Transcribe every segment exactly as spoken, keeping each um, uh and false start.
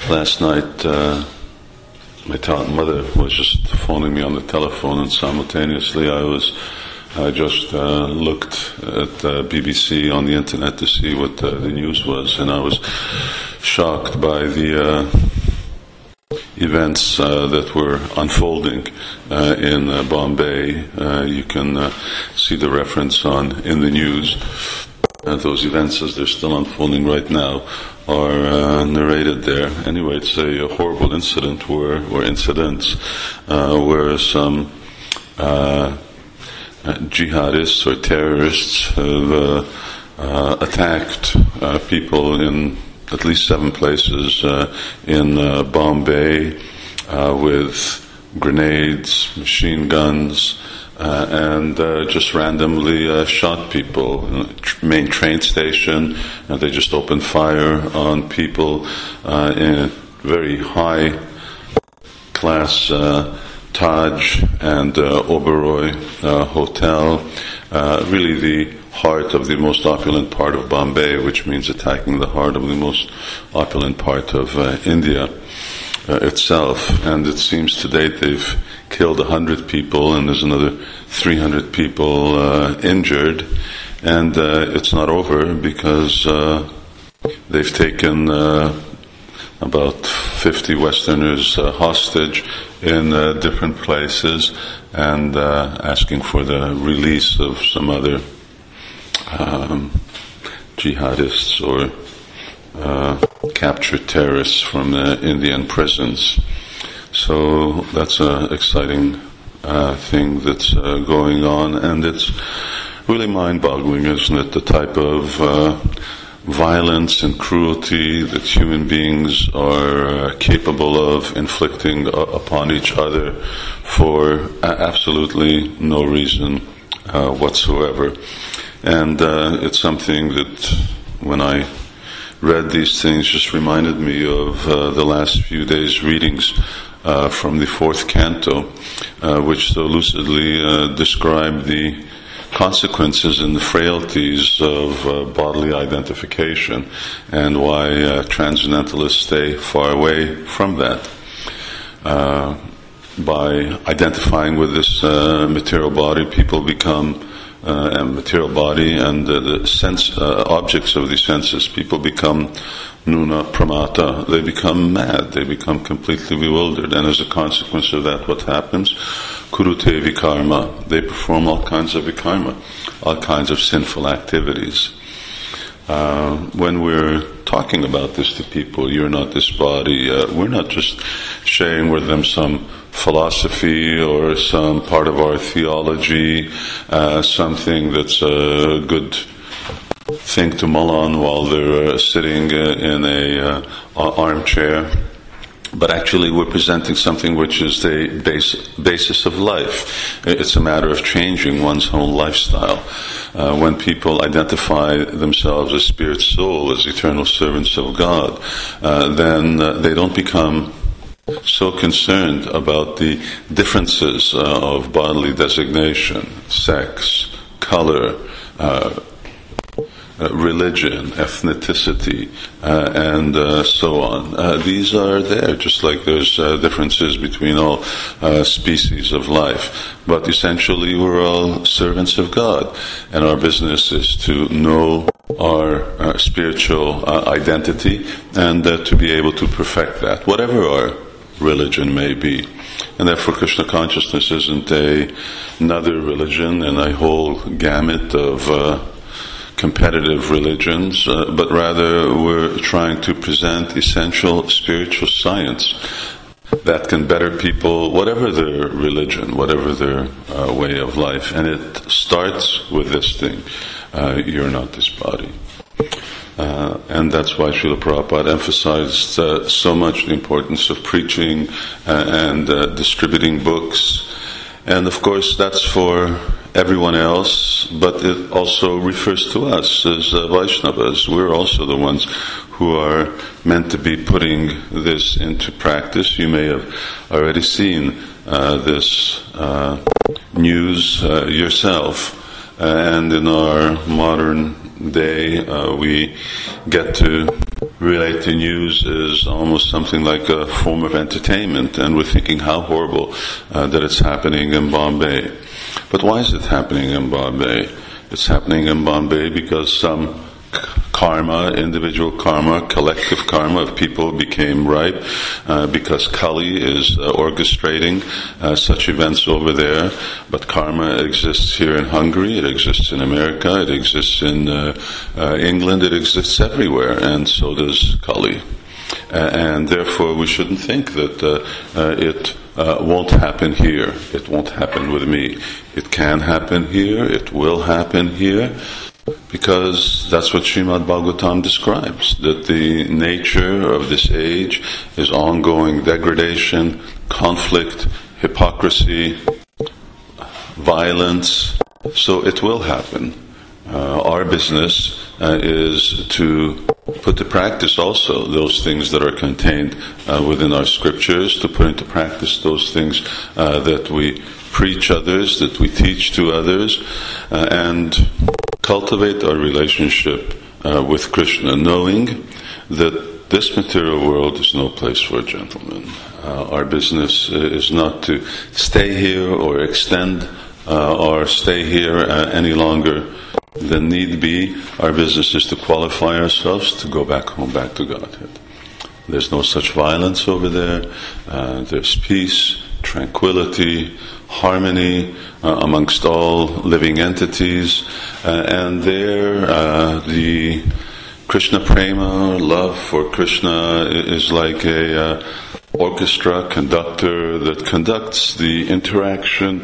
Last night, uh, my ta- mother was just phoning me on the telephone, and simultaneously I was, I just uh, looked at uh, B B C on the internet to see what uh, the news was, and I was shocked by the uh, events uh, that were unfolding uh, in uh, Bombay. Uh, you can uh, see the reference on in the news. Uh, those events, as they're still unfolding right now, are uh, narrated there. Anyway, it's a, a horrible incident where, or incidents, uh, where some uh, jihadists or terrorists have uh, uh, attacked uh, people in at least seven places uh, in uh, Bombay uh, with grenades, machine guns, Uh, and uh, just randomly uh, shot people. Tr- main train station, uh, they just opened fire on people uh, in a very high class uh, Taj and uh, Oberoi uh, hotel, uh, really the heart of the most opulent part of Bombay, which means attacking the heart of the most opulent part of uh, India uh, itself. And it seems to date they've killed one hundred people, and there's another three hundred people uh, injured, and uh, it's not over because uh, they've taken uh, about fifty Westerners uh, hostage in uh, different places, and uh, asking for the release of some other um, jihadists or uh, captured terrorists from the Indian prisons. So that's an exciting uh, thing that's uh, going on, and it's really mind-boggling, isn't it, the type of uh, violence and cruelty that human beings are uh, capable of inflicting uh, upon each other for uh, absolutely no reason uh, whatsoever. And uh, it's something that, when I read these things, just reminded me of uh, the last few days' readings Uh, from the fourth canto, uh, which so lucidly uh, described the consequences and the frailties of uh, bodily identification, and why uh, transcendentalists stay far away from that. Uh, by identifying with this uh, material body, people become uh, and material body and uh, the sense uh, objects of the senses. People become Nuna Pramata. They become mad. They become completely bewildered. And as a consequence of that, what happens? Kurute vikarma. They perform all kinds of vikarma, all kinds of sinful activities. Uh, when we're talking about this to people, you're not this body, uh, we're not just sharing with them some philosophy or some part of our theology, uh, something that's a good thing to mull on while they're uh, sitting uh, in a uh, armchair, but actually we're presenting something which is the base, basis of life. It's a matter of changing one's whole lifestyle. Uh, when people identify themselves as spirit soul, as eternal servants of God, uh, then uh, they don't become so concerned about the differences uh, of bodily designation, sex, color, uh, Uh, religion, ethnicity, uh, and uh, so on. Uh, these are there, just like there's uh, differences between all uh, species of life. But essentially, we're all servants of God, and our business is to know our uh, spiritual uh, identity and uh, to be able to perfect that, whatever our religion may be. And therefore, Krishna consciousness isn't a, another religion and a whole gamut of uh, competitive religions, uh, but rather we're trying to present essential spiritual science that can better people, whatever their religion, whatever their uh, way of life. And it starts with this thing, uh, you're not this body. Uh, and that's why Srila Prabhupada emphasized uh, so much the importance of preaching uh, and uh, distributing books. And of course that's for everyone else, but it also refers to us as uh, Vaishnavas. We're also the ones who are meant to be putting this into practice. You may have already seen uh, this uh, news uh, yourself, uh, and in our modern day uh, we get to relate to news as almost something like a form of entertainment, and we're thinking how horrible uh, that it's happening in Bombay. But why is it happening in Bombay? It's happening in Bombay because some karma, individual karma, collective karma of people became ripe uh, because Kali is uh, orchestrating uh, such events over there. But karma exists here in Hungary, it exists in America, it exists in uh, uh, England, it exists everywhere, and so does Kali. Uh, and therefore we shouldn't think that uh, uh, it uh, won't happen here. It won't happen with me. It can happen here, it will happen here, because that's what Srimad Bhagavatam describes, that the nature of this age is ongoing degradation, conflict, hypocrisy, violence. So it will happen. Uh, our business uh, is to put to practice also those things that are contained uh, within our scriptures, to put into practice those things uh, that we preach others, that we teach to others, uh, and cultivate our relationship uh, with Krishna, knowing that this material world is no place for a gentleman. Uh, our business is not to stay here or extend uh, or stay here uh, any longer than need be. Our business is to qualify ourselves to go back home, back to Godhead. There's no such violence over there. Uh, there's peace, tranquility, harmony uh, amongst all living entities, uh, and there uh, the Krishna prema, love for Krishna, is like a uh, orchestra conductor that conducts the interaction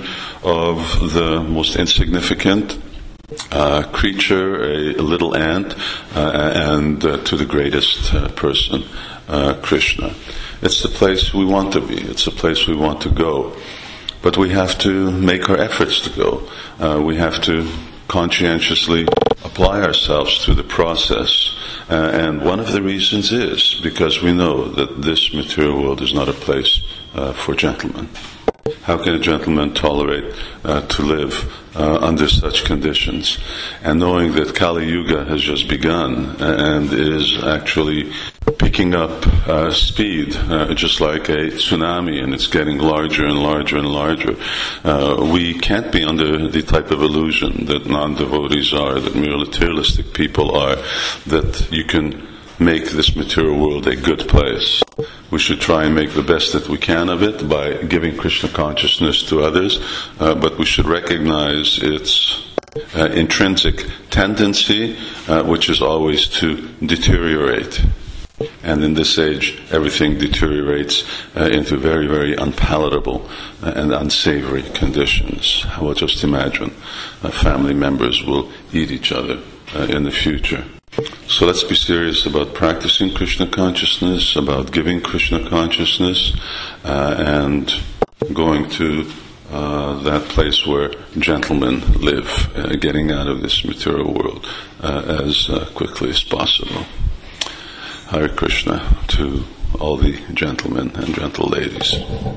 of the most insignificant uh, creature, a, a little ant, uh, and uh, to the greatest uh, person, uh, Krishna. It's the place we want to be. It's the place we want to go. But we have to make our efforts to go. Uh, we have to conscientiously apply ourselves to the process. Uh, and one of the reasons is because we know that this material world is not a place uh, for gentlemen. How can a gentleman tolerate uh, to live uh, under such conditions? And knowing that Kali Yuga has just begun and is actually picking up uh, speed, uh, just like a tsunami, and it's getting larger and larger and larger, uh, we can't be under the type of illusion that non-devotees are, that mere materialistic people are, that you can make this material world a good place. We should try and make the best that we can of it by giving Krishna consciousness to others, uh, but we should recognize its uh, intrinsic tendency, uh, which is always to deteriorate. And in this age, everything deteriorates uh, into very, very unpalatable uh, and unsavory conditions. Well, just imagine uh, family members will eat each other uh, in the future. So let's be serious about practicing Krishna consciousness, about giving Krishna consciousness, uh, and going to uh, that place where gentlemen live, uh, getting out of this material world uh, as uh, quickly as possible. Hare Krishna to all the gentlemen and gentle ladies.